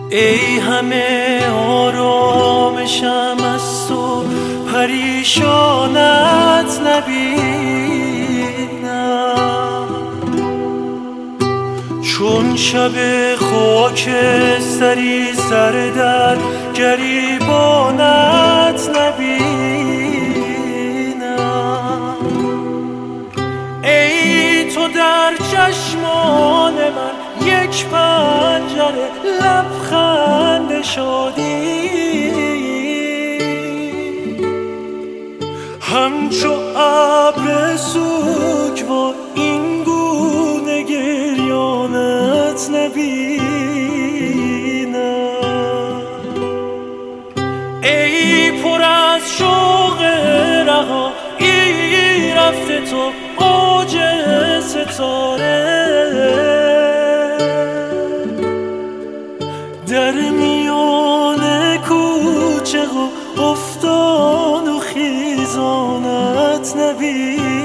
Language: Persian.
ای همه آرامشم از تو، پریشانت نبینم. چون شب خاکستری سر در گریبانت نبینم. ای تو در چشمان من یک پنجره لبخند شادی، همچو ابر سوگوار این گونه گریانت نبینم. ای پر از شوق رهایی رفته تو اوج ستاره، در میان کوچه و افتان و خیزانت نبینم.